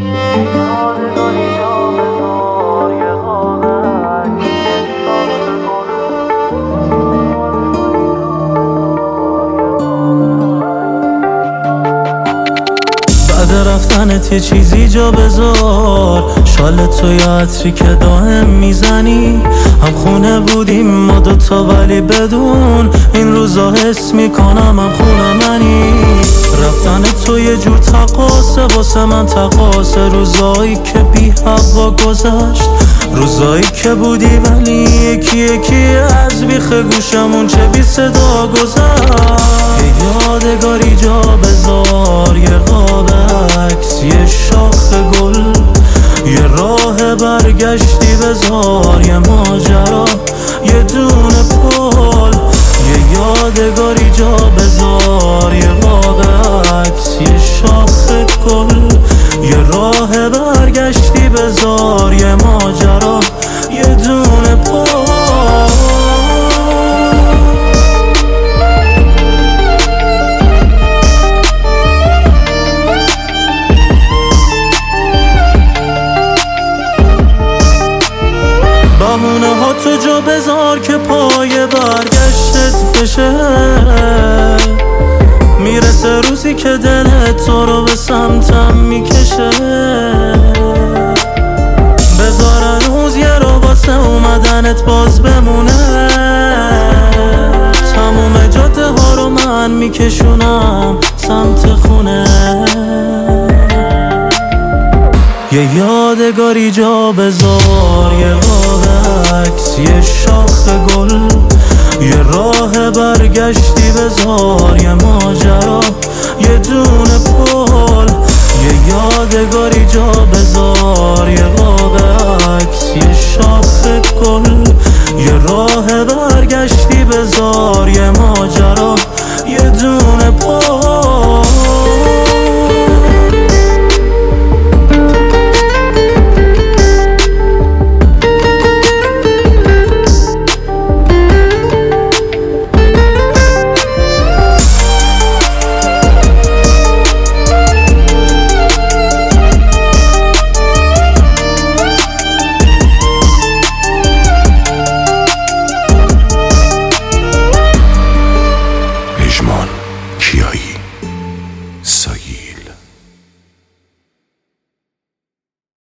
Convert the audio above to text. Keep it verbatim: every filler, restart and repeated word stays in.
بعد رفتنت یه چیزی جا بذار، شال تو یا عطری که دائم میزنی. هم خونه بودیم ما دوتا ولی بدون این روزا حس میکنم هم خونه منی. رفتن تو یه جور تقاسه واسه من تقاسه، روزایی که بی هوا گذشت، روزایی که بودی ولی یکی یکی از بیخ گوشمون چه بی صدا گذشت. یه یادگاری جا بذار، یه قاب عکس، یه شاخ گل، یه راه برگشتی بذار، یه ماجرا، یه دونه پل. یه یادگاری جا بذار، یه قاب عکس، یه شاخ گل، یه راه برگشتی بذار، یه ماجرا، یه دونه پل. بهونه ها تو جا بذار که پای برگشتت بشه، میرسه روزی که دلت تو رو به سمتم میکشه. بذار هنوز یه رو واسه اومدنت باز بمونه، تموم جاده ها رو من میکشونم سمت خونه. یه یادگاری جا بذار، یه قاب عکس، یه شاخ گل، یه راه برگشتی بذار، یه ماجرا، یه دونه پل. یه یادگاری جا بذار، یه قاب عکس، یه شاخ گل، یه راه برگشتی بذار، یه ماجرا، یه دونه